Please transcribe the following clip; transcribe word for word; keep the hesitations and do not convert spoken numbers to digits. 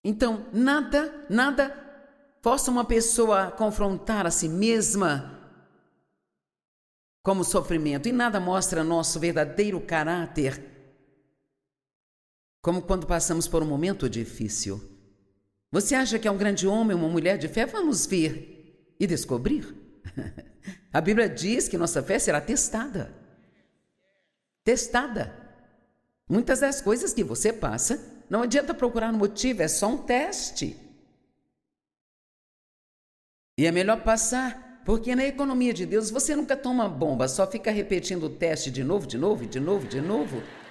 Então, nada, nada força uma pessoa a confrontar a si mesma como sofrimento, e nada mostra nosso verdadeiro caráter, como quando passamos por um momento difícil. Você acha que é um grande homem, uma mulher de fé? Vamos ver e descobrir. A Bíblia diz que nossa fé será testada. Testada. Muitas das coisas que você passa, não adianta procurar um motivo, é só um teste. E é melhor passar, porque na economia de Deus você nunca toma bomba, só fica repetindo o teste de novo, de novo, de novo, de novo.